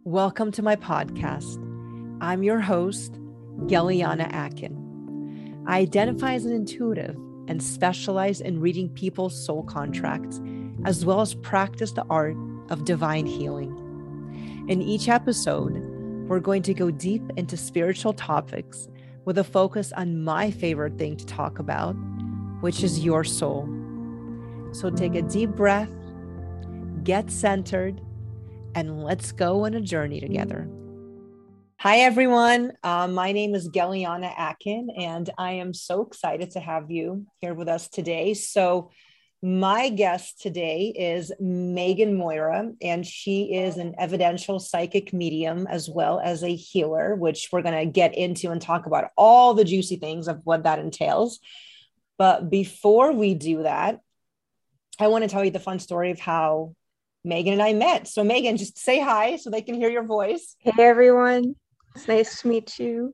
Welcome to my podcast. I'm your host, Geliana Akin. I identify as an intuitive and specialize in reading people's soul contracts, as well as practice the art of divine healing. In each episode, we're going to go deep into spiritual topics with a focus on my favorite thing to talk about, which is your soul. So take a deep breath, get centered, and let's go on a journey together. Hi, everyone. My name is Geliana Akin, and I am so excited to have you here with us today. So my guest today is Megan Moira, and she is an evidential psychic medium as well as a healer, which we're going to get into and talk about all the juicy things of what that entails. But before we do that, I want to tell you the fun story of how Megan and I met. So Megan, just say hi so they can hear your voice. Hey everyone, it's nice to meet you.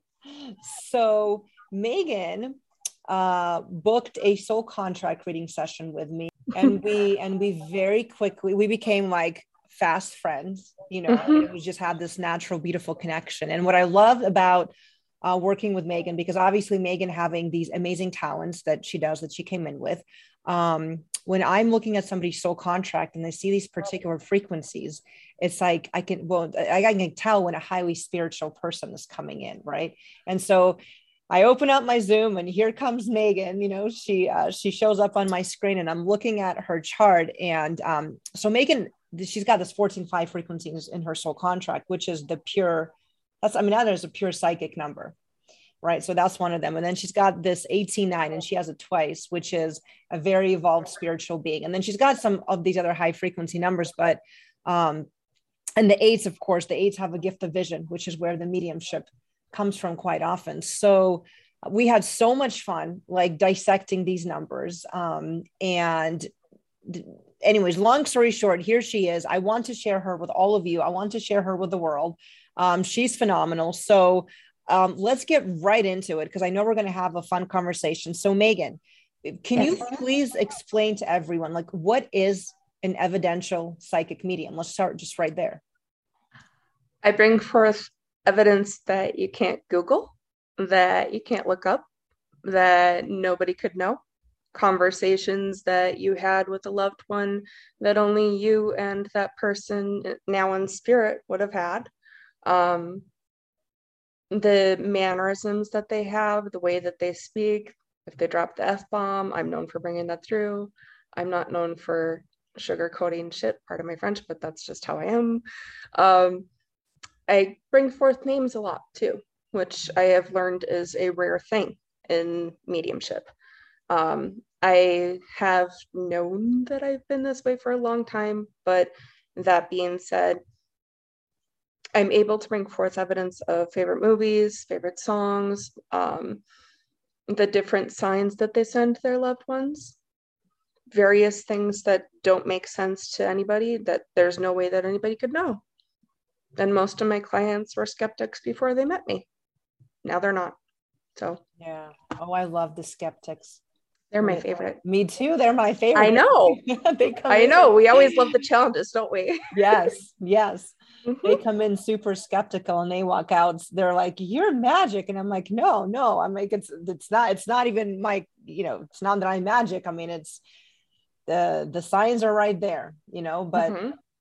So Megan booked a soul contract reading session with me, and we very quickly became like fast friends. And we just had this natural, beautiful connection. And what I love about working with Megan, because obviously Megan having these amazing talents that she does, that she came in with. When I'm looking at somebody's soul contract and I see these particular frequencies, it's like I can tell when a highly spiritual person is coming in, right? And so I open up my Zoom and here comes Megan. She shows up on my screen and I'm looking at her chart. And so Megan, she's got this 14-5 frequencies in her soul contract, which is now there's a pure psychic number. Right. So that's one of them. And then she's got this 18-9 and she has it twice, which is a very evolved spiritual being. And then she's got some of these other high frequency numbers, but, and the eights, of course, the eights have a gift of vision, which is where the mediumship comes from quite often. So we had so much fun, like dissecting these numbers. And anyways, long story short, here she is. I want to share her with all of you. I want to share her with the world. She's phenomenal. So let's get right into it, because I know we're going to have a fun conversation. So Megan, can you please explain to everyone, like, what is an evidential psychic medium? Let's start just right there. I bring forth evidence that you can't Google, that you can't look up, that nobody could know, conversations that you had with a loved one that only you and that person now in spirit would have had. The mannerisms that they have, the way that they speak, if they drop the F-bomb, I'm known for bringing that through. I'm not known for sugarcoating shit, pardon my French, but that's just how I am. I bring forth names a lot too, which I have learned is a rare thing in mediumship. I have known that I've been this way for a long time, but that being said, I'm able to bring forth evidence of favorite movies, favorite songs, the different signs that they send their loved ones, various things that don't make sense to anybody, that there's no way that anybody could know. And most of my clients were skeptics before they met me. Now they're not. So yeah. Oh, I love the skeptics. They're my favorite. Me too. They're my favorite. I know. I know. We always love the challenges, don't we? Yes. Mm-hmm. They come in super skeptical and they walk out. They're like, "You're magic," and I'm like, "No." I'm like, it's not even my, it's not that I'm magic. I mean, it's the signs are right there, But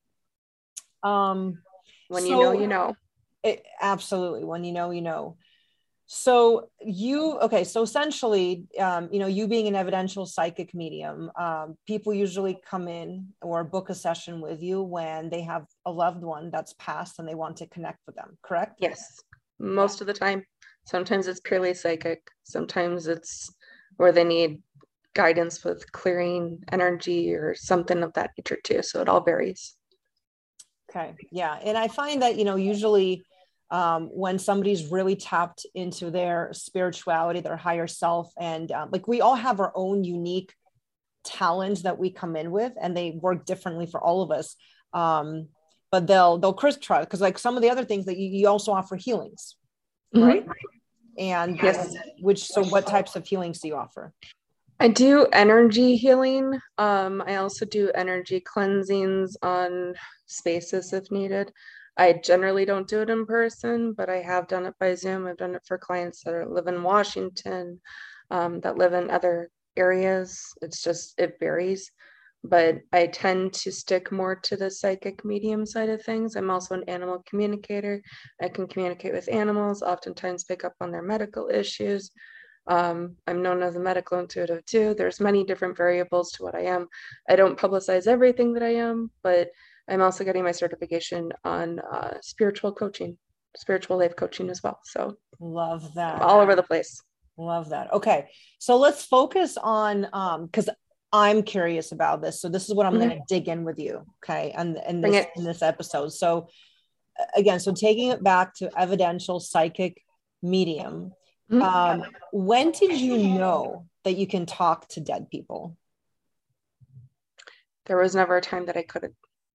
when you know. Absolutely, when you know. So so essentially, you being an evidential psychic medium, people usually come in or book a session with you when they have a loved one that's passed and they want to connect with them, correct? Yes, most of the time. Sometimes it's purely psychic. Sometimes it's where they need guidance with clearing energy or something of that nature too. So it all varies. Okay, yeah. And I find that, usually when somebody's really tapped into their spirituality, their higher self, and like we all have our own unique talents that we come in with, and they work differently for all of us. But they'll crisscross, because like some of the other things that you also offer healings, right? And yes. So what types of healings do you offer? I do energy healing. I also do energy cleansings on spaces if needed. I generally don't do it in person, but I have done it by Zoom. I've done it for clients that live in Washington, that live in other areas. It's just, it varies. But I tend to stick more to the psychic medium side of things. I'm also an animal communicator. I can communicate with animals, oftentimes pick up on their medical issues. I'm known as a medical intuitive too. There's many different variables to what I am. I don't publicize everything that I am, but I'm also getting my certification on spiritual coaching, spiritual life coaching as well. So love that. All over the place. Love that. Okay. So let's focus on, because I'm curious about this. So this is what I'm going to dig in with you. Okay. And in this episode. So again, so taking it back to evidential psychic medium, when did you know that you can talk to dead people? There was never a time that I couldn't.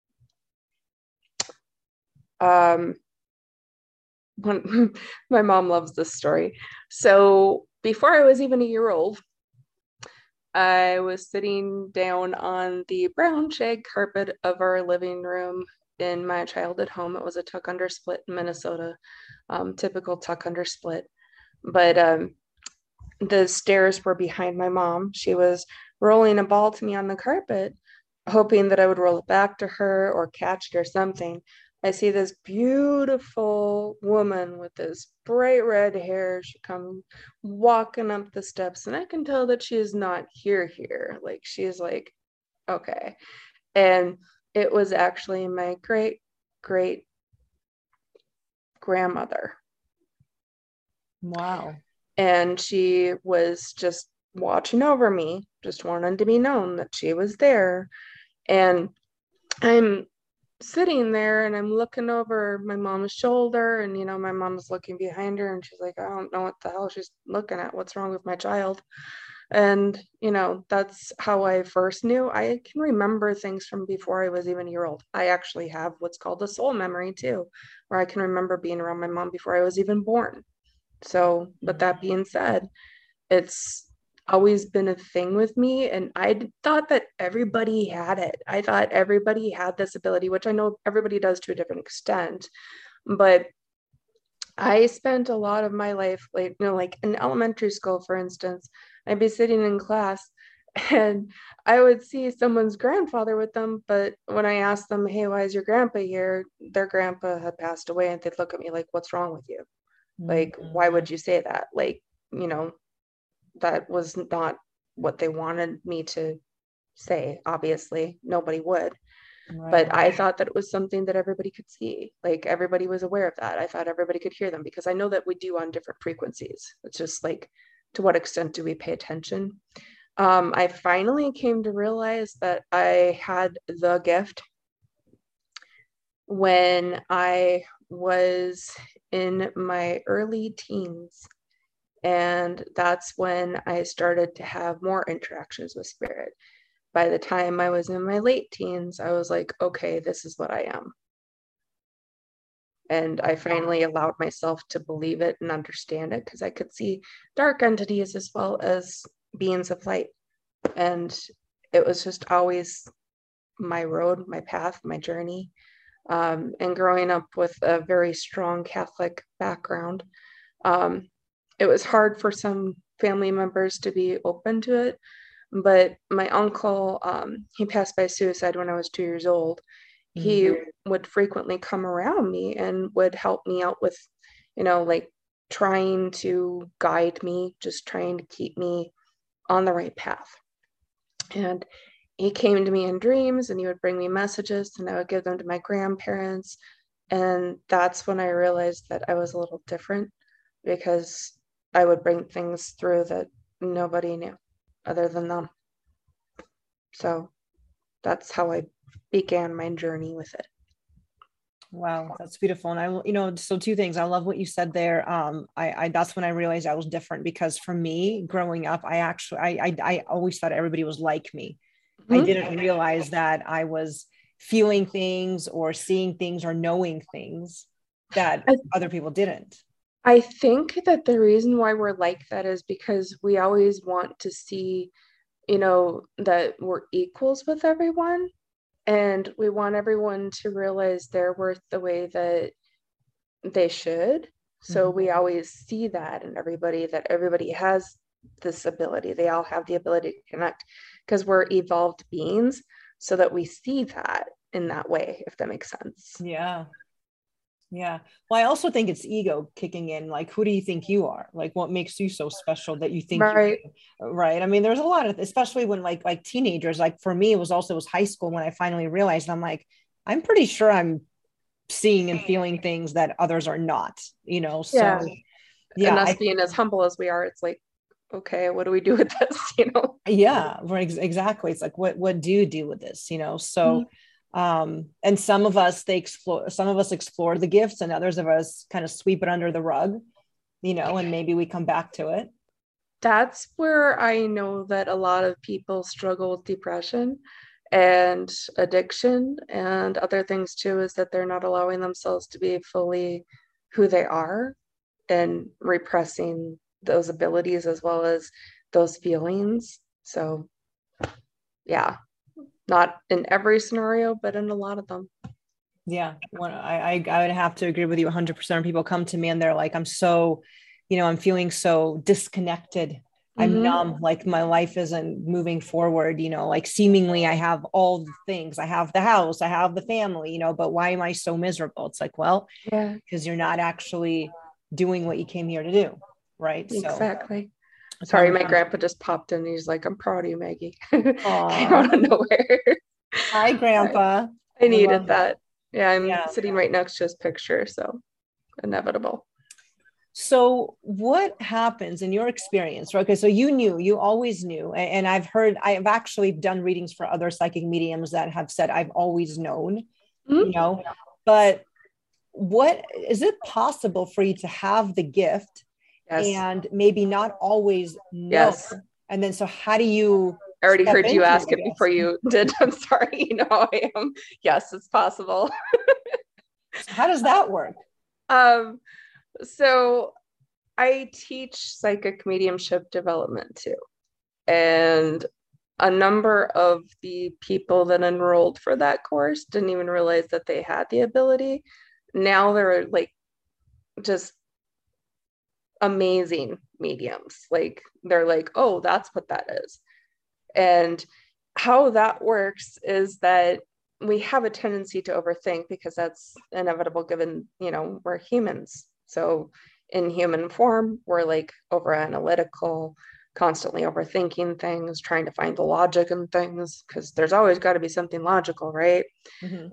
When, my mom loves this story. So before I was even a year old, I was sitting down on the brown shag carpet of our living room in my childhood home. It was a tuck under split in Minnesota, typical tuck under split. But the stairs were behind my mom. She was rolling a ball to me on the carpet, hoping that I would roll it back to her or catch it or something. I see this beautiful woman with this bright red hair. She comes walking up the steps, and I can tell that she is not here. Like, she's like, okay. And it was actually my great grandmother. Wow. And she was just watching over me, just wanted to be known that she was there. And I'm sitting there and I'm looking over my mom's shoulder, and my mom's looking behind her, and she's like, I don't know what the hell she's looking at. What's wrong with my child? And that's how I first knew. I can remember things from before I was even a year old. I actually have what's called a soul memory too, where I can remember being around my mom before I was even born. So, but that being said, it's always been a thing with me, and I thought that everybody had it. I thought everybody had this ability, which I know everybody does to a different extent, but I spent a lot of my life, like in elementary school, for instance, I'd be sitting in class and I would see someone's grandfather with them, but when I asked them, hey, why is your grandpa here? Their grandpa had passed away, and they'd look at me like, what's wrong with you? Like, why would you say that? Like, that was not what they wanted me to say. Obviously, nobody would. Right. But I thought that it was something that everybody could see. Like, everybody was aware of that. I thought everybody could hear them, because I know that we do on different frequencies. It's just like, to what extent do we pay attention? I finally came to realize that I had the gift when I was in my early teens. And that's when I started to have more interactions with spirit. By the time I was in my late teens, I was like, okay, this is what I am. And I finally allowed myself to believe it and understand it, because I could see dark entities as well as beings of light. And it was just always my road, my path, my journey. And growing up with a very strong Catholic background, it was hard for some family members to be open to it. But my uncle, he passed by suicide when I was 2 years old. He would frequently come around me and would help me out with, like trying to guide me, just trying to keep me on the right path. And he came to me in dreams, and he would bring me messages, and I would give them to my grandparents. And that's when I realized that I was a little different, because I would bring things through that nobody knew other than them. So that's how I began my journey with it. Wow, that's beautiful. And so two things. I love what you said there. I that's when I realized I was different, because for me, growing up, I always thought everybody was like me. I didn't realize that I was feeling things or seeing things or knowing things that other people didn't. I think that the reason why we're like that is because we always want to see, that we're equals with everyone. And we want everyone to realize their worth the way that they should. So we always see that in everybody, that everybody has this ability. They all have the ability to connect because we're evolved beings, so that we see that in that way, if that makes sense. Yeah. Yeah. Well, I also think it's ego kicking in. Like, who do you think you are? Like, what makes you so special that you think Right. you're right? I mean, there's a lot of, especially when like teenagers, like for me, it was high school when I finally realized, I'm like, I'm pretty sure I'm seeing and feeling things that others are not, you know? Yeah. So yeah, And us being as humble as we are, it's like, okay, what do we do with this? You know? yeah, right, exactly. It's like, what do you do with this, you know? So and some of us explore the gifts, and others of us kind of sweep it under the rug, you know, and maybe we come back to it. That's where I know that a lot of people struggle with depression and addiction and other things too, is that they're not allowing themselves to be fully who they are and repressing those abilities as well as those feelings. So, yeah, not in every scenario, but in a lot of them. Yeah, I would have to agree with you 100%. People come to me and they're like, I'm so, you know, I'm feeling so disconnected. I'm numb, like my life isn't moving forward, you know, like seemingly I have all the things. I have the house, I have the family, you know, but why am I so miserable? It's like, well, Yeah, because you're not actually doing what you came here to do. Right. exactly. So Sorry, I'm, my grandpa just popped in. He's like, I'm proud of you, Maggie. Came aw, out of nowhere. hi, Grandpa. I I love needed it. that. Yeah, I'm Yeah. sitting right next to his picture, so inevitable. So what happens in your experience, right? Okay, so you always knew, and I've actually done readings for other psychic mediums that have said I've always known, you Mhm. know, but what is it possible for you to have the gift Yes, and maybe not always know? yes. And then, so how do you I already step heard you into ask it, I it before guess? you did. I'm sorry. You know how I am. Yes, it's possible. So how does that work? Um, so I teach psychic mediumship development too. And a number of the people that enrolled for that course didn't even realize that they had the ability. Now they're like just amazing mediums. Like they're like, oh, that's what that is. And how that works is that we have a tendency to overthink because that's inevitable given, you know, we're humans. So in human form, we're like over analytical, constantly overthinking things, trying to find the logic in things because there's always got to be something logical, right? Mm-hmm.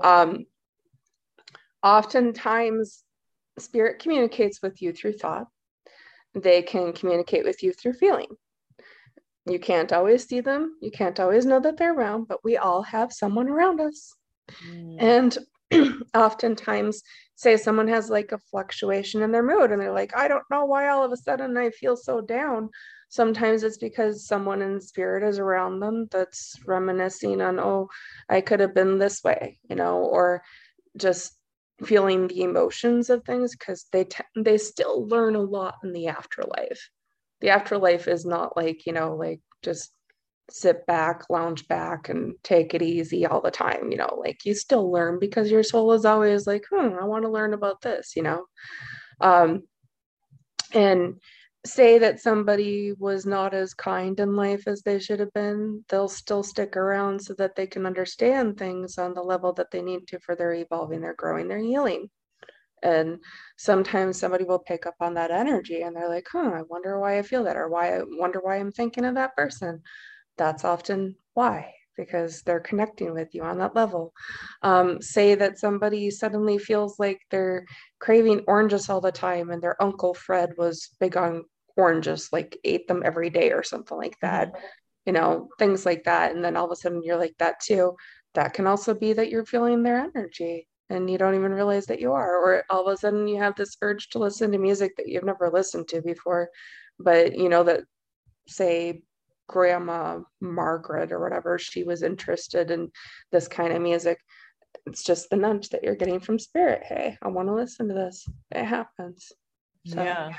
Oftentimes, spirit communicates with you through thought. They can communicate with you through feeling. You can't always see them. You can't always know that they're around, but we all have someone around us. Mm. And oftentimes, say someone has like a fluctuation in their mood and they're like, I don't know why all of a sudden I feel so down. Sometimes it's because someone in spirit is around them that's reminiscing on, oh, I could have been this way, you know, or just feeling the emotions of things because they still learn a lot in the afterlife. The afterlife is not like, you know, like just sit back, lounge back, and take it easy all the time. You know, like you still learn because your soul is always like, I want to learn about this, you know. Um, and say that somebody was not as kind in life as they should have been, they'll still stick around so that they can understand things on the level that they need to for their evolving, their growing, their healing. And sometimes somebody will pick up on that energy and they're like, I wonder why I feel that, or why I wonder why I'm thinking of that person. That's often why, because they're connecting with you on that level. Say that somebody suddenly feels like they're craving oranges all the time, and their Uncle Fred was big on oranges, like ate them every day or something like that, Mm-hmm. you know, things like that. And then all of a sudden you're like that too. That can also be that you're feeling their energy and you don't even realize that you are. Or all of a sudden you have this urge to listen to music that you've never listened to before, but you know that, say, Grandma Margaret or whatever, she was interested in this kind of music. It's just the nudge that you're getting from spirit. Hey, I want to listen to this. It happens. So, Yeah.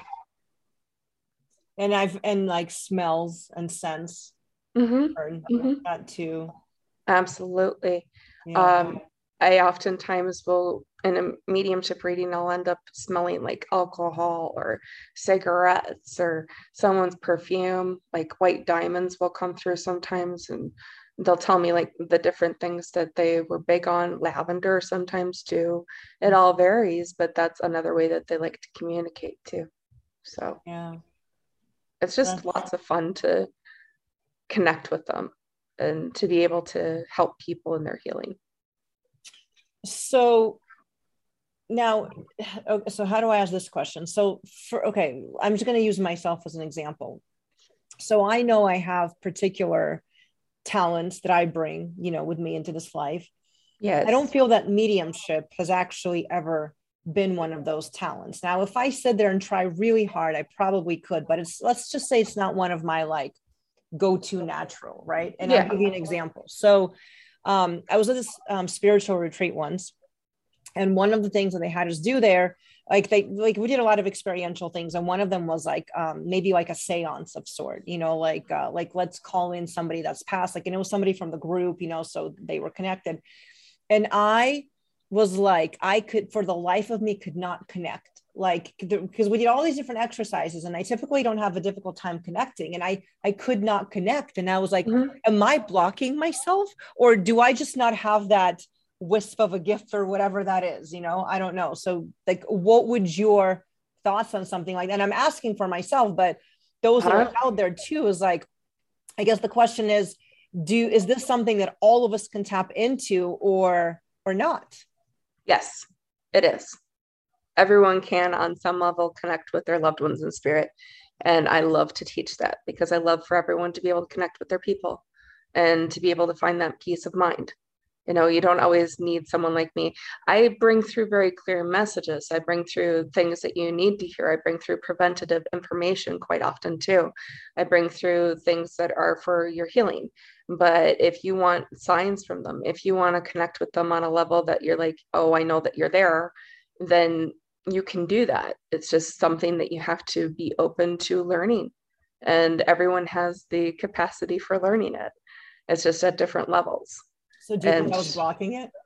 And like smells and scents, mm-hmm, or mm-hmm, that too. absolutely. Yeah. I oftentimes will, in a mediumship reading, I'll end up smelling like alcohol or cigarettes or someone's perfume. Like white diamonds will come through sometimes, and they'll tell me like the different things that they were big on. Lavender sometimes too. It all varies, but that's another way that they like to communicate too. So Yeah. it's just That's- lots of fun to connect with them and to be able to help people in their healing. So now, so how do I ask this question? So okay, I'm just going to use myself as an example. So I know I have particular talents that I bring, with me into this life. I don't Yes. feel that mediumship has actually ever been one of those talents. Now, if I sit there and try really hard, I probably could, but let's just say it's not one of my like go-to natural, right? And I'll Yeah. give you an example. So I was at this spiritual retreat once, and one of the things that they had us do there, we did a lot of experiential things, and one of them was like maybe like a seance of sort, like let's call in somebody that's passed, like, and it was somebody from the group, so they were connected. And I was like, I could, for the life of me, could not connect, like, because we did all these different exercises, and I typically don't have a difficult time connecting, and I could not connect. And I was like, Mm-hmm. am I blocking myself, or do I just not have that wisp of a gift, or whatever that is? I don't know. So like, what would your thoughts on something like that? And I'm asking for myself, but those that are out there too, is like, I guess the question is, is this something that all of us can tap into, or not? Yes, it is. Everyone can, on some level, connect with their loved ones in spirit. And I love to teach that because I love for everyone to be able to connect with their people and to be able to find that peace of mind. You don't always need someone like me. I bring through very clear messages. I bring through things that you need to hear. I bring through preventative information quite often too. I bring through things that are for your healing. But if you want signs from them, if you want to connect with them on a level that you're like, oh, I know that you're there, then you can do that. It's just something that you have to be open to learning. And everyone has the capacity for learning it. It's just at different levels. So do you think And I was blocking it?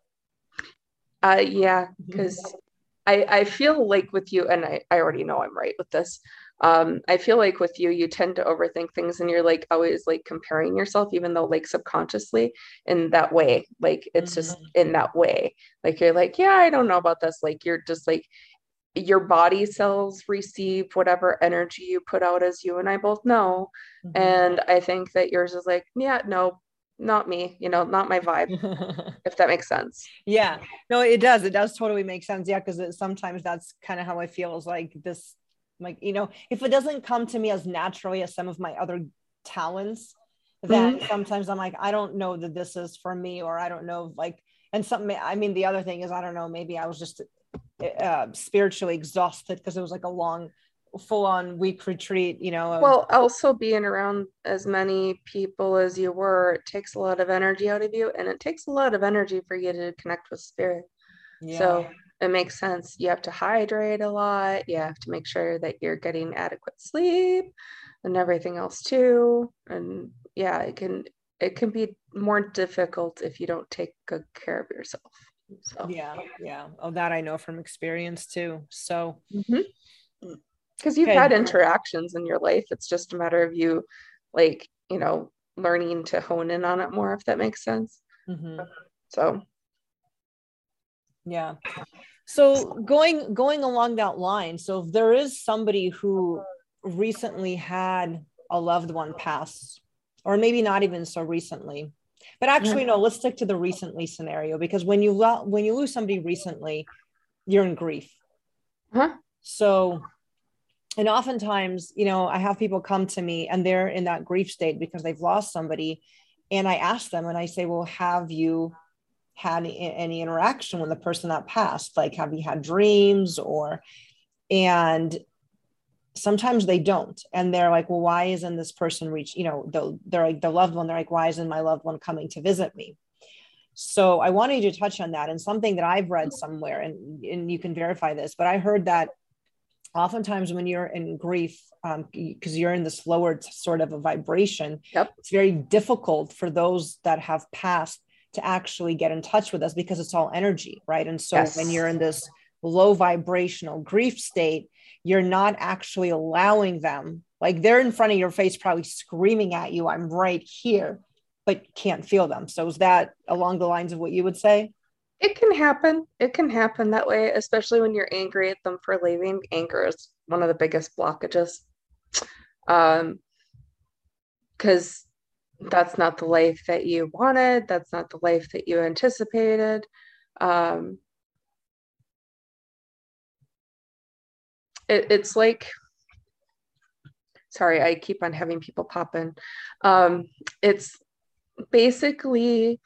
yeah, because I feel like with you, and I already know I'm right with this. I feel like with you, you tend to overthink things and you're like always like comparing yourself, even though like subconsciously in that way, like it's just in that way. Like you're like, yeah, I don't know about this. Like you're just like your body cells receive whatever energy you put out, as you and I both know. And I think that yours is like, yeah, no, not me, not my vibe, if that makes sense. Yeah, no, it does totally make sense. Yeah, because sometimes that's kind of how I feel, is like this, like, if it doesn't come to me as naturally as some of my other talents, then sometimes I'm like, I don't know that this is for me, or I don't know, like, and something, I mean, the other thing is, I don't know, maybe I was just spiritually exhausted because it was like a long, full-on week retreat, Well, also being around as many people as you were, it takes a lot of energy out of you, and it takes a lot of energy for you to connect with spirit. yeah. So it makes sense. You have to hydrate a lot. You have to make sure that you're getting adequate sleep and everything else too. And yeah, it can be more difficult if you don't take good care of yourself. So Yeah. Oh, that I know from experience too. So because you've okay. had interactions in your life, it's just a matter of you like, learning to hone in on it more, if that makes sense. So Yeah. So going along that line, so if there is somebody who recently had a loved one pass, or maybe not even so recently, but actually no, let's stick to the recently scenario, because when you lose somebody recently, you're in grief. So, and oftentimes, I have people come to me and they're in that grief state because they've lost somebody, and I ask them and I say, well, have you had any interaction with the person that passed? Like, have you had dreams, and sometimes they don't. And they're like, well, why isn't this person they're like the loved one. They're like, why isn't my loved one coming to visit me? So I wanted you to touch on that, and something that I've read somewhere, and you can verify this, but I heard that oftentimes when you're in grief, because you're in this lower sort of a vibration, yep. it's very difficult for those that have passed to actually get in touch with us, because it's all energy, right? And so Yes. when you're in this low vibrational grief state, you're not actually allowing them, like they're in front of your face, probably screaming at you, I'm right here, but can't feel them. So is that along the lines of what you would say? It can happen. It can happen that way, especially when you're angry at them for leaving. Anger is one of the biggest blockages. Because that's not the life that you wanted. That's not the life that you anticipated. It's like, sorry, I keep on having people pop in. It's basically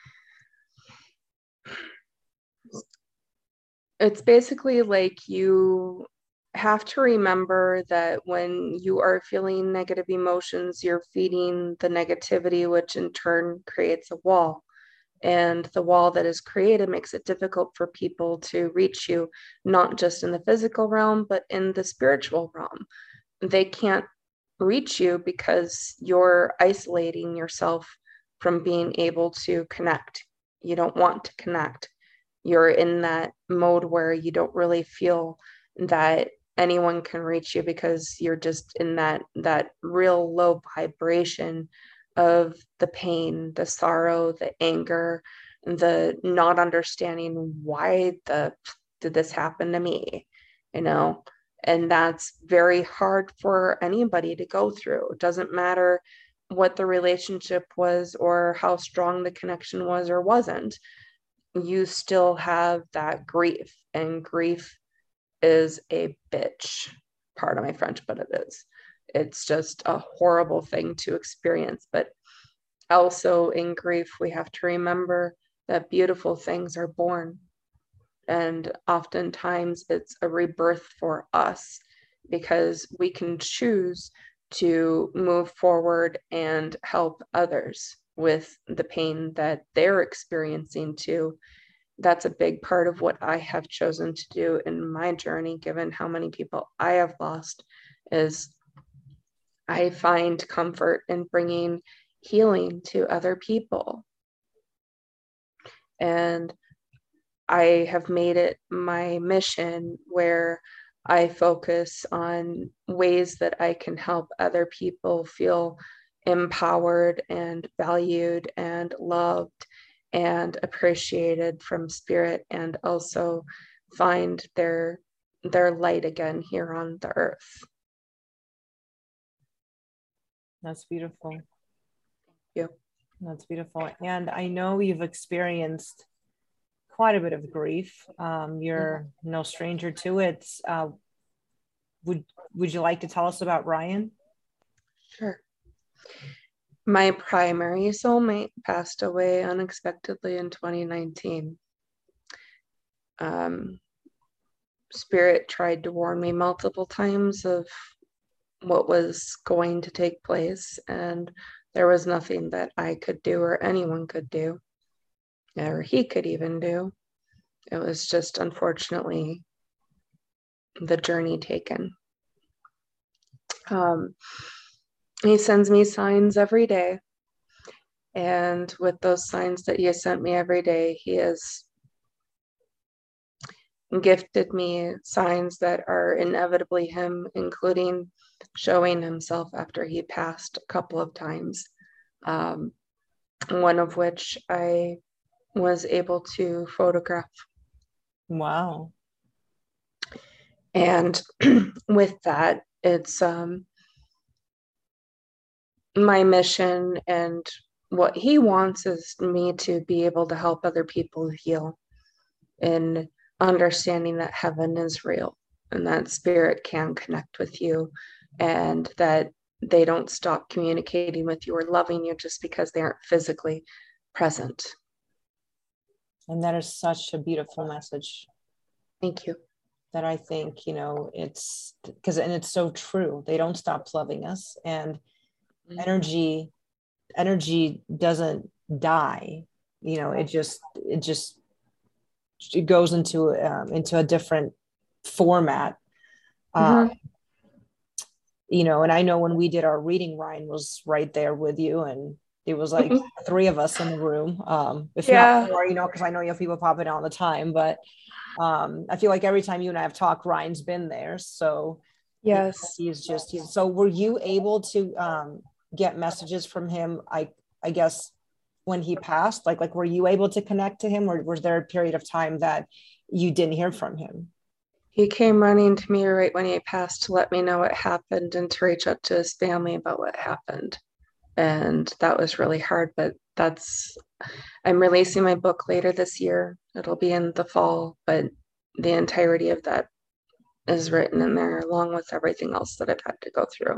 like you have to remember that when you are feeling negative emotions, you're feeding the negativity, which in turn creates a wall. And the wall that is created makes it difficult for people to reach you, not just in the physical realm, but in the spiritual realm. They can't reach you because you're isolating yourself from being able to connect. You don't want to connect. You're in that mode where you don't really feel that anyone can reach you because you're just in that real low vibration of the pain, the sorrow, the anger, the not understanding why did this happen to me, you know? And that's very hard for anybody to go through. It doesn't matter what the relationship was or how strong the connection was or wasn't. You still have that grief, and grief is a bitch. Pardon my French, but it is. It's just a horrible thing to experience. But also in grief, we have to remember that beautiful things are born. And oftentimes it's a rebirth for us because we can choose to move forward and help others with the pain that they're experiencing too. That's a big part of what I have chosen to do in my journey, given how many people I have lost, is I find comfort in bringing healing to other people. And I have made it my mission where I focus on ways that I can help other people feel empowered and valued and loved and appreciated from spirit, and also find their light again here on the earth. That's beautiful. Yeah. That's beautiful. And I know you've experienced quite a bit of grief. You're no stranger to it. Would you like to tell us about Ryan? Sure. My primary soulmate passed away unexpectedly in 2019. Spirit tried to warn me multiple times of what was going to take place, and there was nothing that I could do or anyone could do, or he could even do. It was just, unfortunately, the journey taken. He sends me signs every day. And with those signs that he has sent me every day, he has gifted me signs that are inevitably him, including showing himself after he passed a couple of times. One of which I was able to photograph. Wow. And with that, it's my mission, and what he wants is me to be able to help other people heal in understanding that heaven is real and that spirit can connect with you, and that they don't stop communicating with you or loving you just because they aren't physically present. And that is such a beautiful message. Thank you. That I think, it's because, and it's so true. They don't stop loving us, and energy doesn't die. It goes into a different format. And I know when we did our reading, Ryan was right there with you, and There was like three of us in the room, if not Yeah. more, because I know you have people popping all the time. But I feel like every time you and I have talked, Ryan's been there. So Yes. he's so were you able to get messages from him? I guess when he passed, like were you able to connect to him, or was there a period of time that you didn't hear from him? He came running to me right when he passed to let me know what happened and to reach out to his family about what happened. And that was really hard, but I'm releasing my book later this year. It'll be in the fall, but the entirety of that is written in there along with everything else that I've had to go through.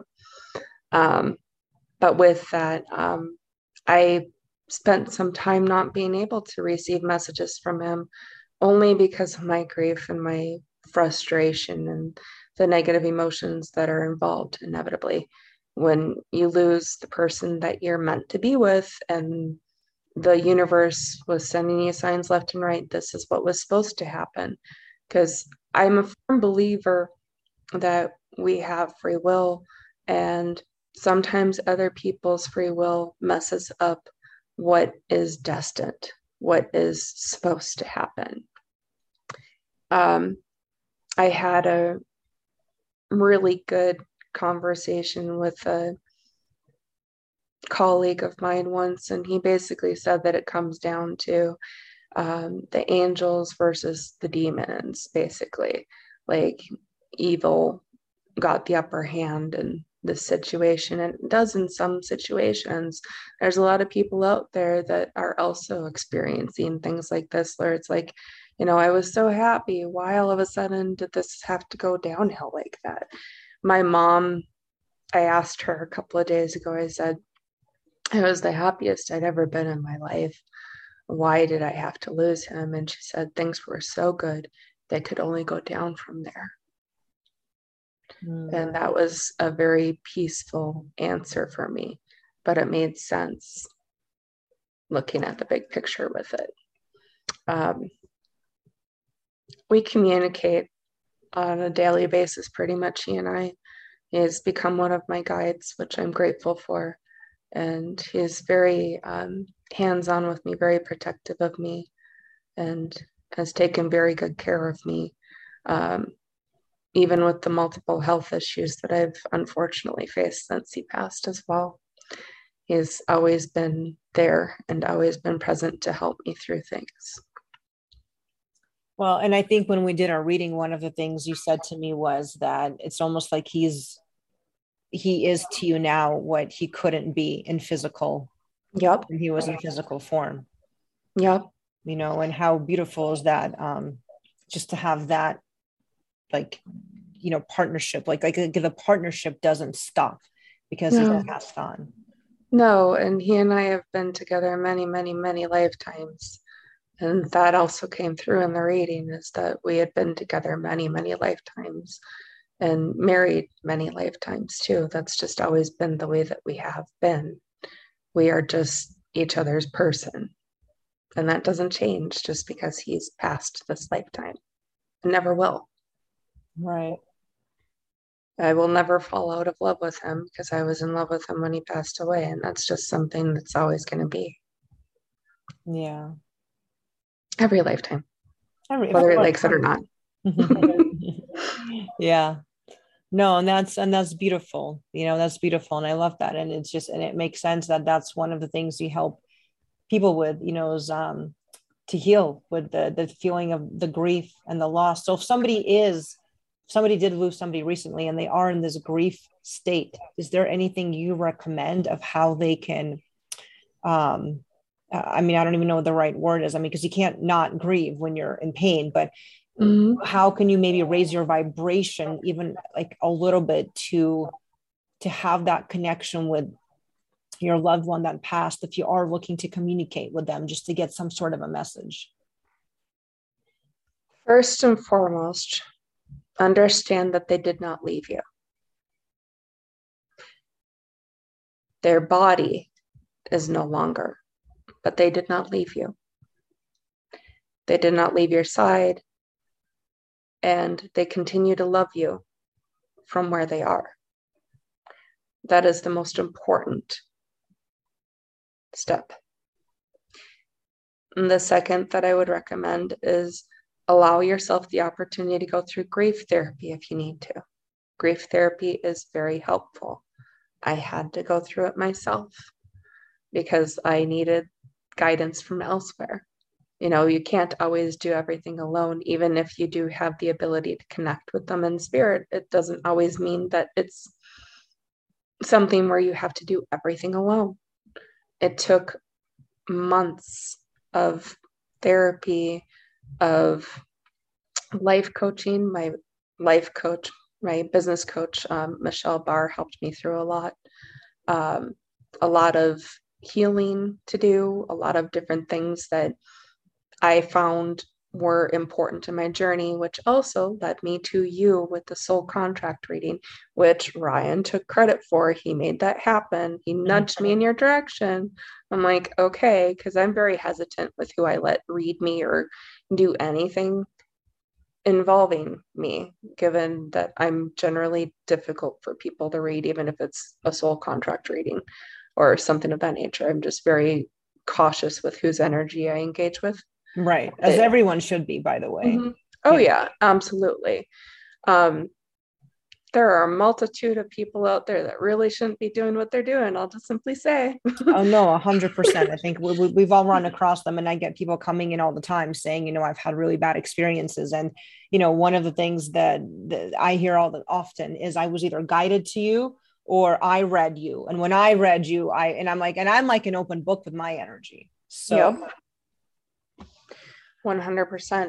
But with that, I spent some time not being able to receive messages from him only because of my grief and my frustration and the negative emotions that are involved inevitably when you lose the person that you're meant to be with, and the universe was sending you signs left and right. This is what was supposed to happen. Because I'm a firm believer that we have free will, and sometimes other people's free will messes up what is destined, what is supposed to happen. I had a really good conversation with a colleague of mine once, and he basically said that it comes down to the angels versus the demons, basically. Like evil got the upper hand in this situation, and it does in some situations. There's a lot of people out there that are also experiencing things like this, where it's like, I was so happy. Why all of a sudden did this have to go downhill like that? My mom, I asked her a couple of days ago, I said, it was the happiest I'd ever been in my life. Why did I have to lose him? And she said, things were so good, they could only go down from there. And that was a very peaceful answer for me, but it made sense looking at the big picture with it. We communicate on a daily basis, pretty much. He and I. He has become one of my guides, which I'm grateful for. And he is very hands-on with me, very protective of me, and has taken very good care of me, even with the multiple health issues that I've unfortunately faced since he passed as well. He's always been there and always been present to help me through things. Well, and I think when we did our reading, one of the things you said to me was that it's almost like he is to you now what he couldn't be in physical. Yep. When he was in physical form. Yep. And how beautiful is that? Just to have that, like, partnership, like the partnership doesn't stop because he's passed on. No, and he and I have been together many, many, many lifetimes. And that also came through in the reading, is that we had been together many, many lifetimes and married many lifetimes too. That's just always been the way that we have been. We are just each other's person. And that doesn't change just because he's passed this lifetime. It never will. Right. I will never fall out of love with him because I was in love with him when he passed away. And that's just something that's always going to be. Yeah. Every lifetime, whether he likes it or not. Yeah. No, and that's beautiful. That's beautiful. And I love that. And it makes sense that that's one of the things you help people with, is to heal with the feeling of the grief and the loss. So if somebody did lose somebody recently and they are in this grief state, is there anything you recommend of how they can, I don't even know what the right word is. Because you can't not grieve when you're in pain, but how can you maybe raise your vibration even like a little bit to have that connection with your loved one that passed, if you are looking to communicate with them, just to get some sort of a message? First and foremost, understand that they did not leave you. Their body is no longer, but they did not leave you. They did not leave your side, and they continue to love you from where they are. That is the most important step. And the second that I would recommend is allow yourself the opportunity to go through grief therapy if you need to. Grief therapy is very helpful. I had to go through it myself because I needed guidance from elsewhere. You know, you can't always do everything alone. Even if you do have the ability to connect with them in spirit, it doesn't always mean that it's something where you have to do everything alone. It took months of therapy, of life coaching. My life coach, my business coach, Michelle Barr, helped me through a lot of healing to do, a lot of different things that I found were important to my journey, which also led me to you with the soul contract reading, which Ryan took credit for. He made that happen. He nudged me in your direction. I'm like, okay, because I'm very hesitant with who I let read me or do anything involving me, given that I'm generally difficult for people to read, even if it's a soul contract reading or something of that nature. I'm just very cautious with whose energy I engage with. Right. As everyone should be, by the way. Mm-hmm. Oh, yeah, absolutely. There are a multitude of people out there that really shouldn't be doing what they're doing. I'll just simply say. Oh, no, 100%. I think we've all run across them. And I get people coming in all the time saying, you know, I've had really bad experiences. And, you know, one of the things that I hear often is I was either guided to you or I read you. And when I read you, I'm like an open book with my energy. So. Yep. 100%.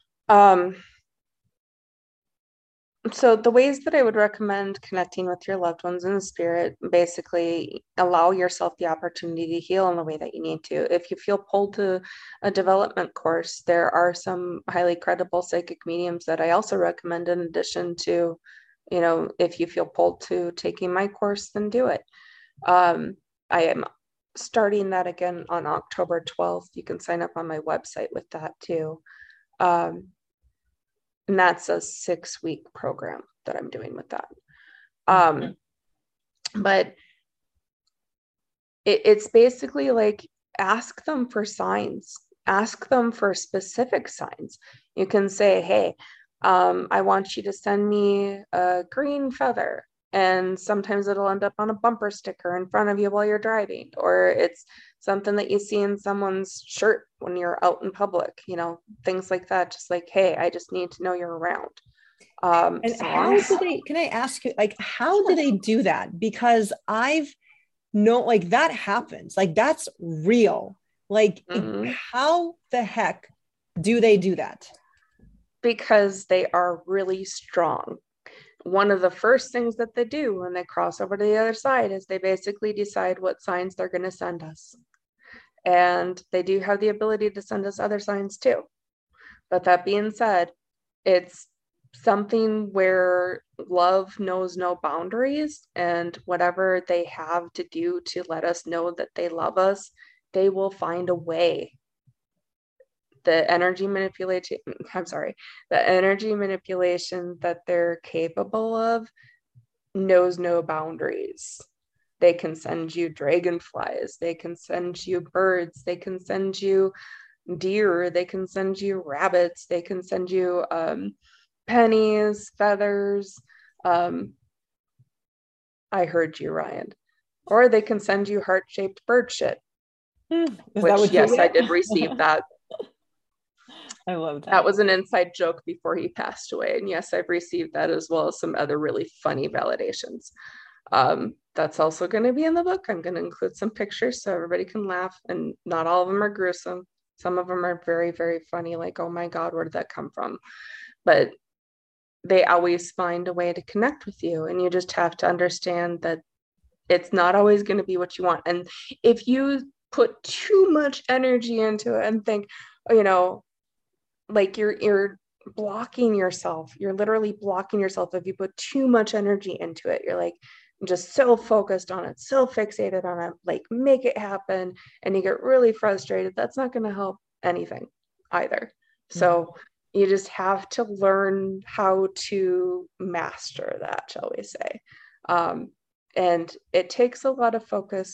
So the ways that I would recommend connecting with your loved ones in the spirit, basically allow yourself the opportunity to heal in the way that you need to. If you feel pulled to a development course, there are some highly credible psychic mediums that I also recommend in addition to, you know, if you feel pulled to taking my course, then do it. I am starting that again on October 12th. You can sign up on my website with that too. And that's a 6-week program that I'm doing with that. But it's basically like, ask them for signs, ask them for specific signs. You can say, hey, I want you to send me a green feather. And sometimes it'll end up on a bumper sticker in front of you while you're driving, or it's something that you see in someone's shirt when you're out in public, you know, things like that. Just like, hey, I just need to know you're around. And how do they, can I ask you, like, how do they do that? Because like that happens, like that's real. Like, how the heck do they do that? Because they are really strong. One of the first things that they do when they cross over to the other side is they basically decide what signs they're going to send us. And they do have the ability to send us other signs too. But that being said, it's something where love knows no boundaries, and whatever they have to do to let us know that they love us, they will find a way. The energy manipulation that they're capable of knows no boundaries. They can send you dragonflies, they can send you birds, they can send you deer, they can send you rabbits, they can send you pennies, feathers. I heard you, Ryan. Or they can send you heart-shaped bird shit. Which, yes, I did receive that. I love that. That was an inside joke before he passed away. And yes, I've received that, as well as some other really funny validations. That's also going to be in the book. I'm going to include some pictures so everybody can laugh. And not all of them are gruesome. Some of them are very, very funny. Like, oh my God, where did that come from? But they always find a way to connect with you. And you just have to understand that it's not always going to be what you want. And if you put too much energy into it and think, you know, like you're blocking yourself, you're literally blocking yourself. If you put too much energy into it, you're like just so focused on it, so fixated on it, like make it happen, and you get really frustrated. That's not going to help anything either. So you just have to learn how to master that, shall we say. And it takes a lot of focus,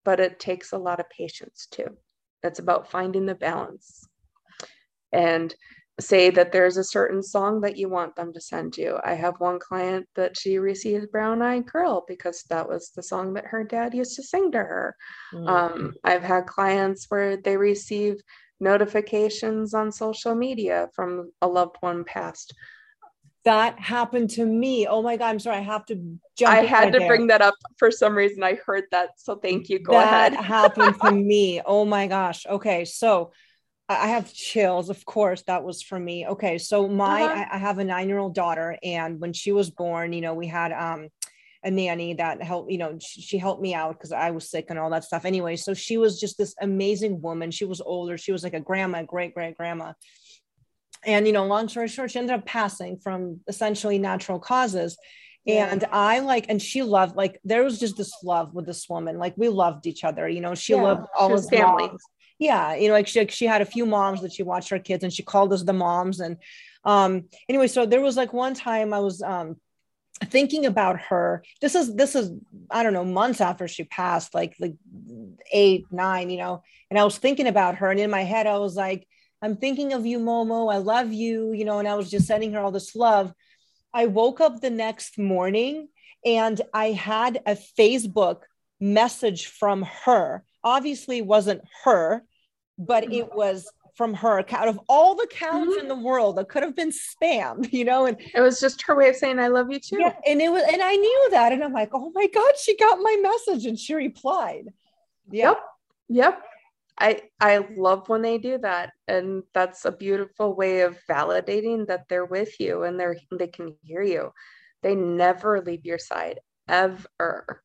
but it takes a lot of patience too. It's about finding the balance. And say that there's a certain song that you want them to send you. I have one client that she received Brown Eyed Girl because that was the song that her dad used to sing to her. I've had clients where they receive notifications on social media from a loved one passed. That happened to me. Oh my God, I'm sorry. I have to jump. I had to bring that up for some reason. I heard that. So thank you. Go ahead. That happened to me. Oh my gosh. Okay. So I have chills. Of course, that was for me. Okay. So I have a 9-year-old daughter, and when she was born, we had a nanny that helped, she helped me out because I was sick and all that stuff. Anyway, so she was just this amazing woman. She was older. She was like a grandma, great grandma. And, long story short, she ended up passing from essentially natural causes. Yeah. And and she loved, there was just this love with this woman. We loved each other, she loved all of family. Moms. Yeah. She had a few moms that she watched her kids, and she called us the moms. And anyway, so there was one time I was thinking about her. This is, I don't know, months after she passed, like 8, 9, and I was thinking about her, and in my head, I was like, I'm thinking of you, Momo. I love you, and I was just sending her all this love. I woke up the next morning and I had a Facebook message from her. Obviously, it wasn't her, but it was from her account. Of all the accounts in the world that could have been spam, and it was just her way of saying, I love you too. Yeah, and I knew that. And I'm like, oh my God, she got my message, and she replied. Yeah. Yep. I love when they do that. And that's a beautiful way of validating that they're with you and they can hear you. They never leave your side ever.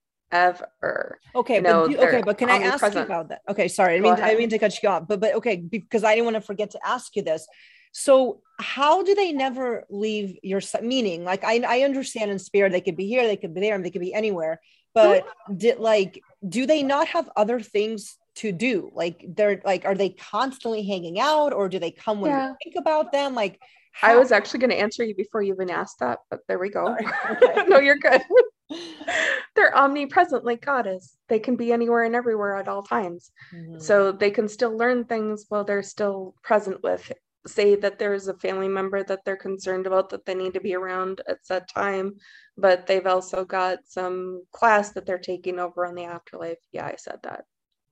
Okay. But can I ask you about that? Okay. Sorry. I mean to cut you off, but okay. Because I didn't want to forget to ask you this. So how do they never leave your side? Meaning, I understand in spirit, they could be here, they could be there, and they could be anywhere. But do they not have other things to do? Are they constantly hanging out, or do they come when you think about them? I was actually going to answer you before you even asked that, but there we go. Okay. No, you're good. They're omnipresent like God is. They can be anywhere and everywhere at all times. So they can still learn things while they're still present with. Say that there's a family member that they're concerned about that they need to be around at that time, but they've also got some class that they're taking over on the afterlife. Yeah, I said that.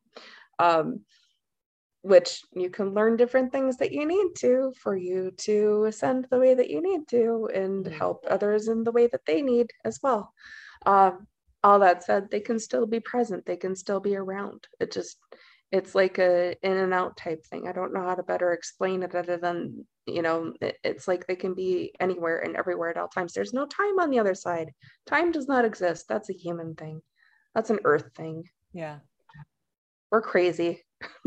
Which you can learn different things that you need to for you to ascend the way that you need to and help others in the way that they need as well. All that said, they can still be present. They can still be around. It's like a in and out type thing. I don't know how to better explain it other than, it's like they can be anywhere and everywhere at all times. There's no time on the other side. Time does not exist. That's a human thing. That's an earth thing. Yeah. We're crazy.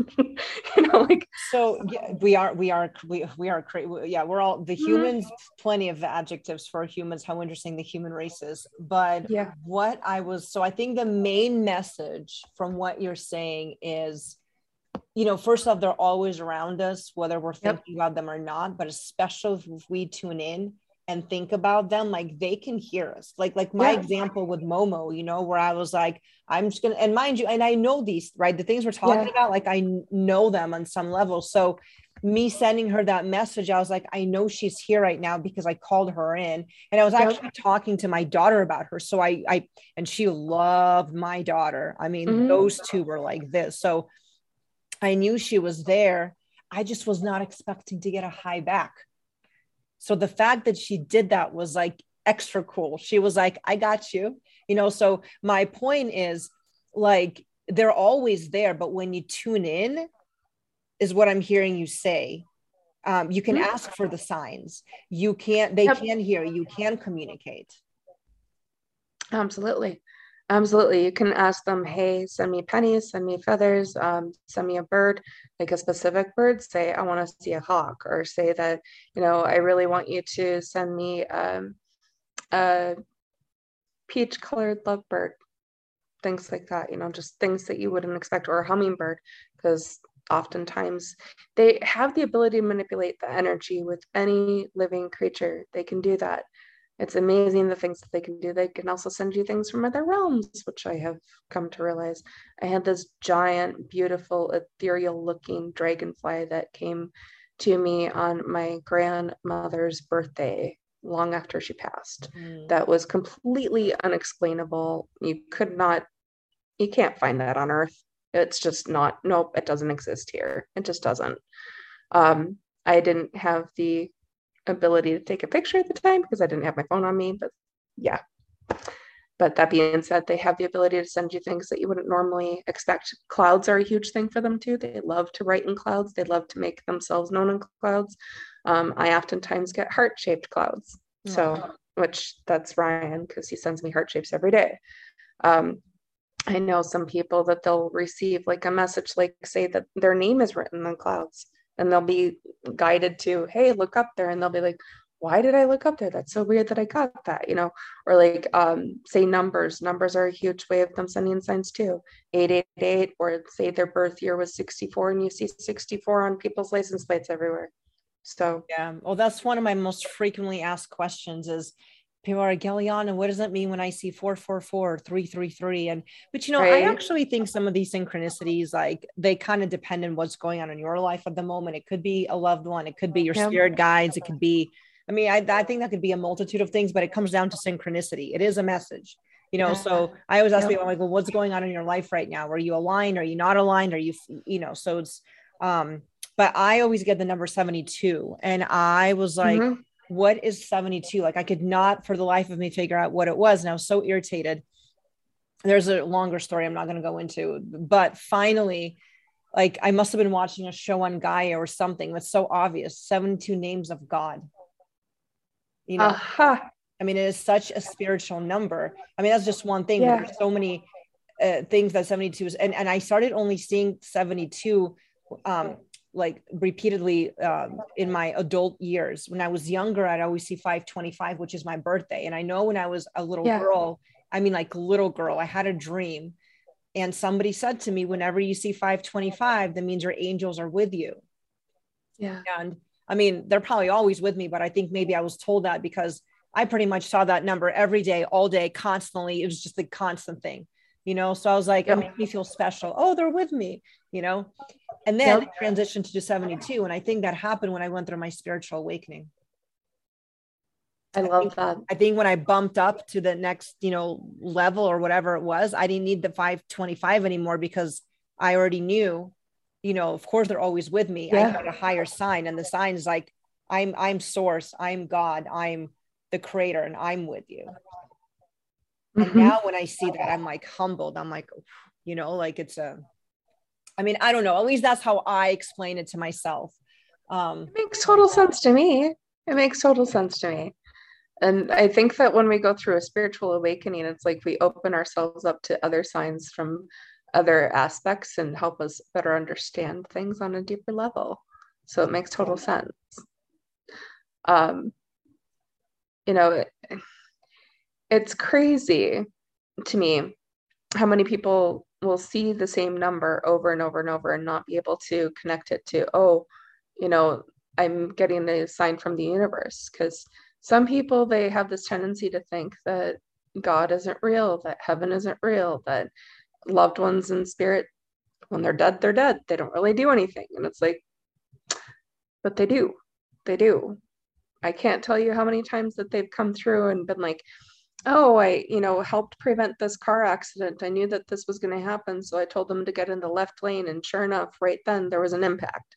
So yeah, we are crazy. Yeah, we're all the humans. Plenty of adjectives for humans, how interesting the human race is. But I think the main message from what you're saying is, first off, they're always around us, whether we're thinking about them or not, but especially if we tune in and think about them, they can hear us. Like my example with Momo, where I was like, I'm just gonna, and mind you, and I know these, right? The things we're talking about, I know them on some level. So me sending her that message, I was like, I know she's here right now because I called her in, and I was actually talking to my daughter about her. So and she loved my daughter. I mean, those two were like this. So I knew she was there. I just was not expecting to get a high back. So the fact that she did that was extra cool. She was like, I got you, so my point is they're always there, but when you tune in is what I'm hearing you say. You can ask for the signs. They can hear, you can communicate. Absolutely. You can ask them, hey, send me pennies, send me feathers, send me a bird, like a specific bird. Say, I want to see a hawk, or say that, I really want you to send me a peach colored lovebird, things like that, just things that you wouldn't expect, or a hummingbird, because oftentimes they have the ability to manipulate the energy with any living creature. They can do that. It's amazing the things that they can do. They can also send you things from other realms, which I have come to realize. I had this giant, beautiful, ethereal looking dragonfly that came to me on my grandmother's birthday long after she passed. That was completely unexplainable. You can't find that on Earth. It's just not, nope, it doesn't exist here. It just doesn't. I didn't have the ability to take a picture at the time because I didn't have my phone on me, but yeah. But that being said, they have the ability to send you things that you wouldn't normally expect. Clouds are a huge thing for them too. They love to write in clouds. They love to make themselves known in clouds. I oftentimes get heart-shaped clouds. So, which that's Ryan, because he sends me heart shapes every day. I know some people that they'll receive like a message, like say that their name is written in clouds, and they'll be guided to, hey, look up there. And they'll be like, why did I look up there? That's so weird that I got that, or like, say numbers are a huge way of them sending signs too. 888, or say their birth year was 64 and you see 64 on people's license plates everywhere. So, yeah. Well, that's one of my most frequently asked questions is people are like, Galiana, what does that mean when I see 444, 333? But I actually think some of these synchronicities, like they kind of depend on what's going on in your life at the moment. It could be a loved one. It could be your spirit guides. It could be, I think that could be a multitude of things, but it comes down to synchronicity. It is a message, so I always ask people, I'm like, well, what's going on in your life right now? Are you aligned? Are you not aligned? Are you, so it's, but I always get the number 72. And I was like, what is 72? Like I could not for the life of me figure out what it was. And I was so irritated. There's a longer story I'm not going to go into, but finally, like I must've been watching a show on Gaia or something that's so obvious. 72 names of God. It is such a spiritual number. That's just one thing, but there's so many things that 72 is. And I started only seeing 72, like repeatedly in my adult years. When I was younger, I'd always see 525, which is my birthday. And I know when I was a little girl, like little girl, I had a dream and somebody said to me, whenever you see 525, that means your angels are with you. Yeah. And they're probably always with me, but I think maybe I was told that because I pretty much saw that number every day, all day, constantly. It was just a constant thing, so I was like, it made me feel special. Oh, they're with me, and then it transitioned to 72. And I think that happened when I went through my spiritual awakening. I love that. I think when I bumped up to the next, level or whatever it was, I didn't need the 525 anymore because I already knew, of course they're always with me. I had a higher sign, and the sign is like, I'm source, I'm God, I'm the creator, and I'm with you. And now when I see that, I'm like humbled. I'm like, like it's I don't know. At least that's how I explain it to myself. It makes total sense to me. And I think that when we go through a spiritual awakening, it's like we open ourselves up to other signs from other aspects and help us better understand things on a deeper level. So it makes total sense. It's crazy to me how many people will see the same number over and over and over and not be able to connect it to, I'm getting a sign from the universe. Because some people, they have this tendency to think that God isn't real, that heaven isn't real, that loved ones in spirit, when they're dead, they're dead. They don't really do anything. And it's like, but they do. They do. I can't tell you how many times that they've come through and been like, oh, I, helped prevent this car accident. I knew that this was going to happen. So I told them to get in the left lane. And sure enough, right then there was an impact.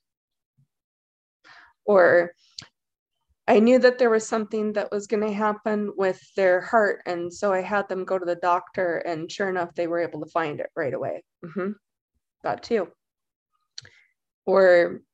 Or I knew that there was something that was going to happen with their heart. And so I had them go to the doctor, and sure enough, they were able to find it right away. That too. Or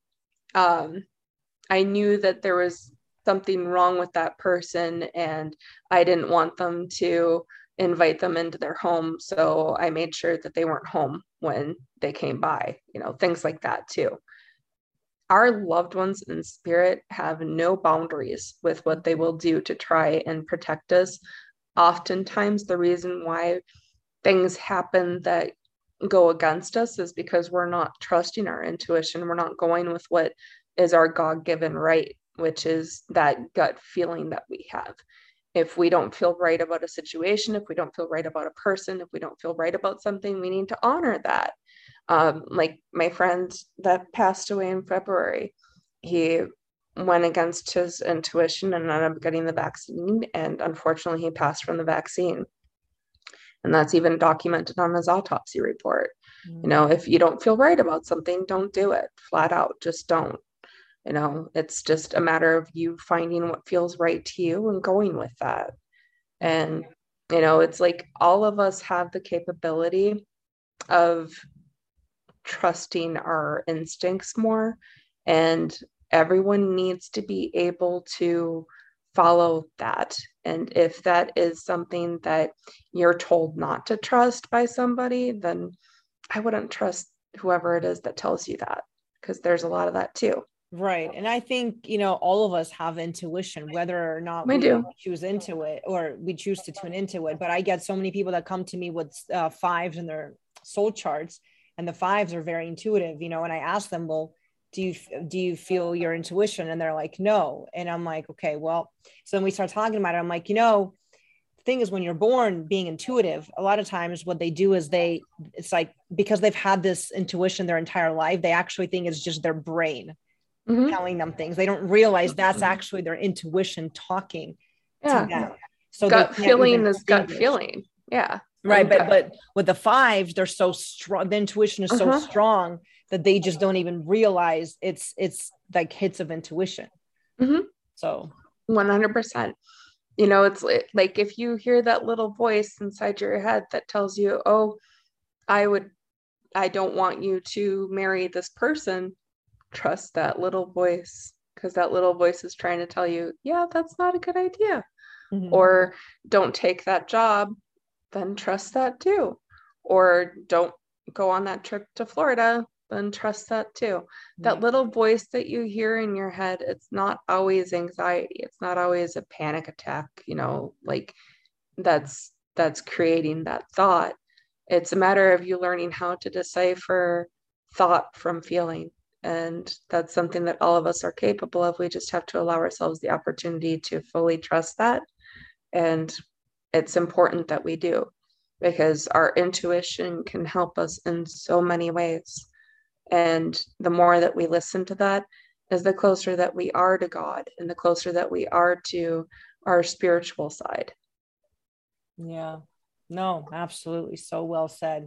I knew that there was something wrong with that person, and I didn't want them to invite them into their home. So I made sure that they weren't home when they came by, things like that too. Our loved ones in spirit have no boundaries with what they will do to try and protect us. Oftentimes, the reason why things happen that go against us is because we're not trusting our intuition. We're not going with what is our God-given right, which is that gut feeling that we have. if we don't feel right about a situation, if we don't feel right about a person, if we don't feel right about something, we need to honor that. Like my friend that passed away in February, he went against his intuition and ended up getting the vaccine. And unfortunately, he passed from the vaccine. And that's even documented on his autopsy report. You know, if you don't feel right about something, don't do it flat out. Just don't. You know, it's just a matter of you finding what feels right to you and going with that. And, you know, it's like all of us have the capability of trusting our instincts more, and everyone needs to be able to follow that. And if that is something that you're told not to trust by somebody, then I wouldn't trust whoever it is that tells you that, because there's a lot of that too. Right. And I think, you know, all of us have intuition, whether or not We do. choose into it or we choose to tune into it. But I get so many people that come to me with fives in their soul charts, and the fives are very intuitive, you know, and I ask them, well, do you feel your intuition? And they're like, no. And I'm like, okay, well, so then we start talking about it. I'm like, you know, the thing is, when you're born being intuitive, a lot of times what they do is it's like, because they've had this intuition their entire life, they actually think it's just their brain telling them things. They don't realize that's actually their intuition talking to them. So gut feeling is gut feeling. Yeah. Right. But with the fives, they're so strong. The intuition is so strong that they just don't even realize it's like hits of intuition. So 100%. You know, it's like if you hear that little voice inside your head that tells you, oh, I don't want you to marry this person, trust that little voice, because that little voice is trying to tell you, yeah, that's not a good idea. Or don't take that job, then trust that too. Or don't go on that trip to Florida, then trust that too. That little voice that you hear in your head, it's not always anxiety. It's not always a panic attack, you know, like that's creating that thought. It's a matter of you learning how to decipher thought from feeling. And that's something that all of us are capable of. We just have to allow ourselves the opportunity to fully trust that. And it's important that we do, because our intuition can help us in so many ways. And the more that we listen to that, is the closer that we are to God and the closer that we are to our spiritual side. Yeah, no, absolutely. So well said.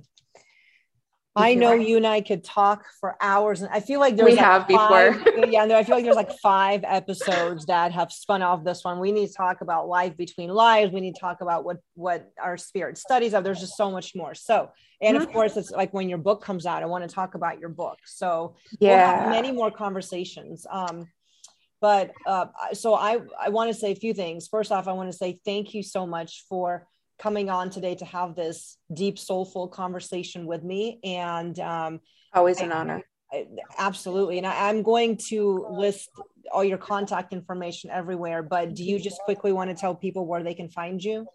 I know you and I could talk for hours, and I feel like there's have before. I feel like there's like 5 episodes that have spun off this one. We need to talk about life between lives. We need to talk about what our spirit studies of. There's just so much more. So, and of course, it's like when your book comes out, I want to talk about your book. So we'll have many more conversations. So I want to say a few things. First off, I want to say thank you so much for coming on today to have this deep, soulful conversation with me. And always an honor. Absolutely. And I'm going to list all your contact information everywhere, but do you just quickly want to tell people where they can find you?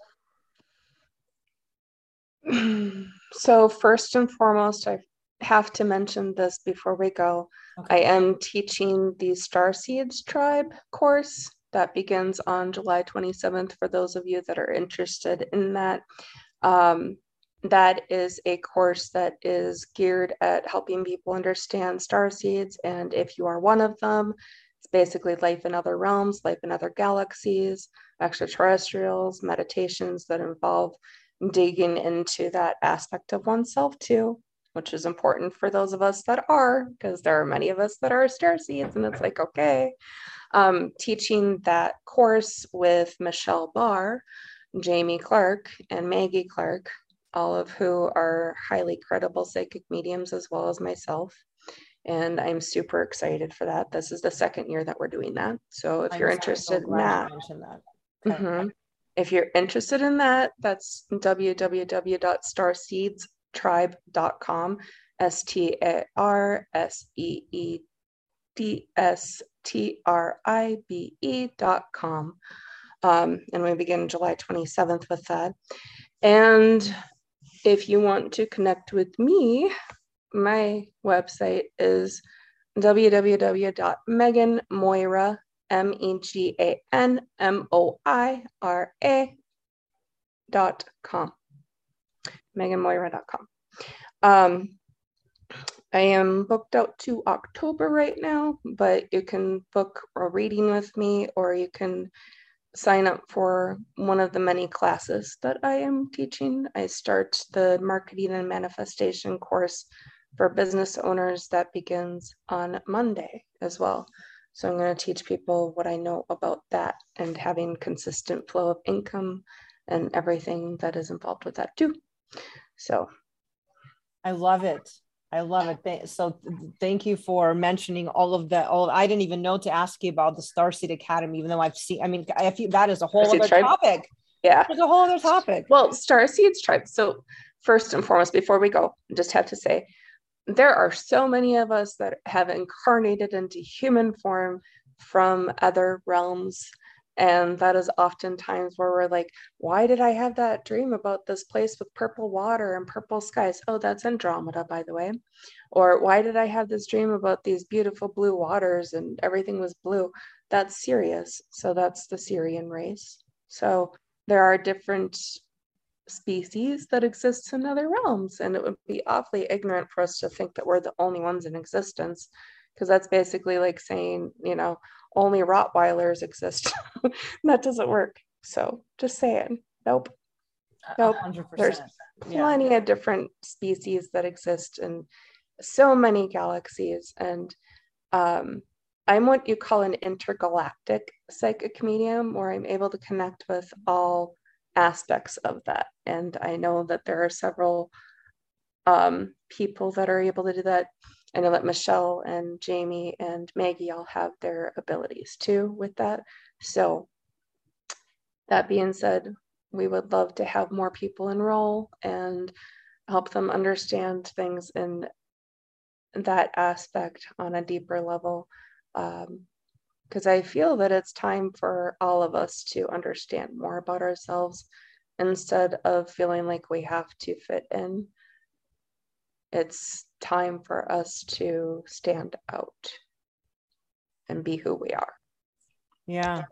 So first and foremost, I have to mention this before we go. Okay. I am teaching the Starseeds Tribe course that begins on July 27th for those of you that are interested in that. That is a course that is geared at helping people understand starseeds. And if you are one of them, it's basically life in other realms, life in other galaxies, extraterrestrials, meditations that involve digging into that aspect of oneself too, which is important for those of us that are, because there are many of us that are starseeds, and it's like, okay. Teaching that course with Michelle Barr, Jamie Clark, and Maggie Clark, all of who are highly credible psychic mediums, as well as myself. And I'm super excited for that. This is the 2nd year that we're doing that. So if you're interested in that, if you're interested in that, that's www.starseedstribe.com, StarSeedstribe.com. And we begin July 27th with that. And if you want to connect with me, my website is www.meganmoira, meganmoira.com. meganmoira.com. I am booked out to October right now, but you can book a reading with me, or you can sign up for one of the many classes that I am teaching. I start the marketing and manifestation course for business owners that begins on Monday as well. So I'm going to teach people what I know about that and having consistent flow of income and everything that is involved with that too. So I love it. I love it. So thank you for mentioning all of that. I didn't even know to ask you about the Starseed Academy, even though I've seen, I mean, I feel that is a whole other topic. Yeah. It's a whole other topic. Well, Starseeds tribe. So first and foremost, before we go, I just have to say, there are so many of us that have incarnated into human form from other realms. And that is oftentimes where we're like, why did I have that dream about this place with purple water and purple skies? Oh, that's Andromeda, by the way. Or why did I have this dream about these beautiful blue waters and everything was blue? That's Sirius. So that's the Sirian race. So there are different species that exist in other realms, and it would be awfully ignorant for us to think that we're the only ones in existence, because that's basically like saying, you know, only Rottweilers exist. That doesn't work. So just saying, nope. 100%. There's plenty of different species that exist in so many galaxies, and I'm what you call an intergalactic psychic medium, where I'm able to connect with all aspects of that. And I know that there are several people that are able to do that. I know that Michelle and Jamie and Maggie all have their abilities too with that. So that being said, we would love to have more people enroll and help them understand things in that aspect on a deeper level. Because I feel that it's time for all of us to understand more about ourselves instead of feeling like we have to fit in. It's time for us to stand out and be who we are. Yeah.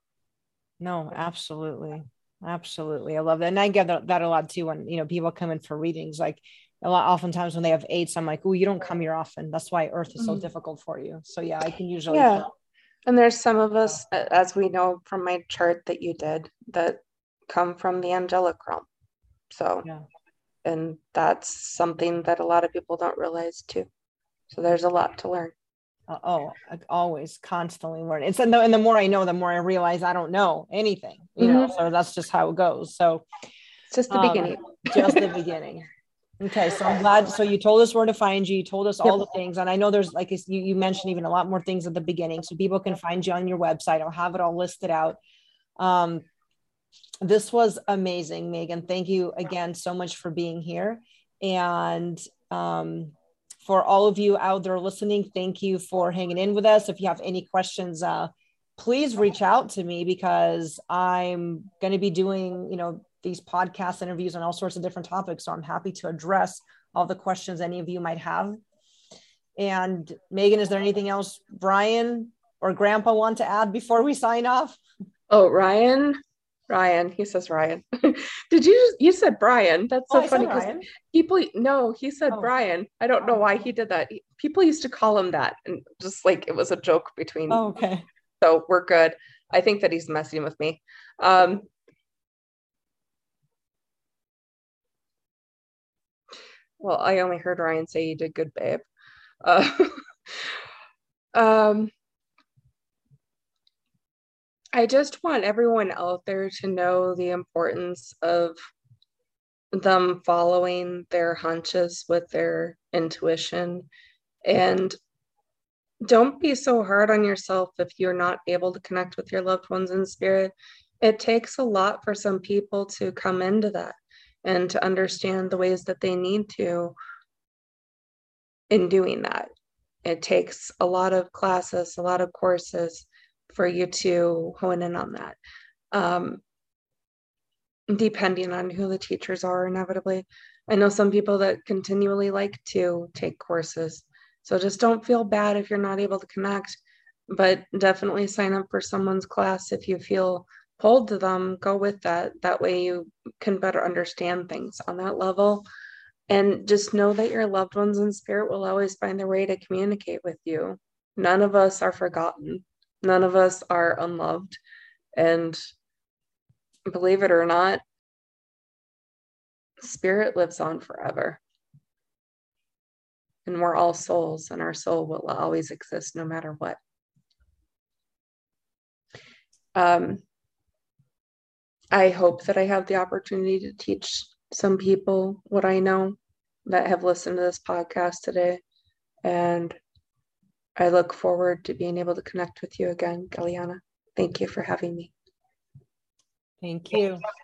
No, absolutely. Absolutely. I love that. And I get that a lot too when, you know, people come in for readings. Like oftentimes when they have 8s, I'm like, oh, you don't come here often. That's why Earth is so difficult for you. So yeah, I can usually. Yeah. And there's some of us, as we know from my chart that you did, that come from the angelic realm. So yeah. And that's something that a lot of people don't realize too. So there's a lot to learn. Always constantly learning. And the more I know, the more I realize I don't know anything, you know, so that's just how it goes. So it's just the beginning. Just the beginning. Okay. So I'm glad. So you told us where to find you. You told us all the things. And I know there's, like you mentioned, even a lot more things at the beginning. So people can find you on your website. I'll have it all listed out. This was amazing, Megan. Thank you again so much for being here. And for all of you out there listening, thank you for hanging in with us. If you have any questions, please reach out to me, because I'm going to be doing, you know, these podcast interviews on all sorts of different topics. So I'm happy to address all the questions any of you might have. And Megan, is there anything else Brian or Grandpa want to add before we sign off? Oh, Ryan, he says Ryan. Did you said Brian? That's so funny, because he said Brian. I don't know why he did that. People used to call him that, and just like it was a joke between. Oh, okay. So we're good. I think that he's messing with me. Well, I only heard Ryan say you did good, babe. I just want everyone out there to know the importance of them following their hunches with their intuition. And don't be so hard on yourself if you're not able to connect with your loved ones in spirit. It takes a lot for some people to come into that and to understand the ways that they need to in doing that. It takes a lot of classes, a lot of courses for you to hone in on that. Depending on who the teachers are, inevitably. I know some people that continually like to take courses. So just don't feel bad if you're not able to connect. but definitely sign up for someone's class if you feel pulled to them. Go with that. That way you can better understand things on that level. And just know that your loved ones in spirit will always find their way to communicate with you. None of us are forgotten. None of us are unloved. And believe it or not, spirit lives on forever. And we're all souls, and our soul will always exist no matter what. I hope that I have the opportunity to teach some people what I know that have listened to this podcast today. And I look forward to being able to connect with you again, Galiana. Thank you for having me. Thank you.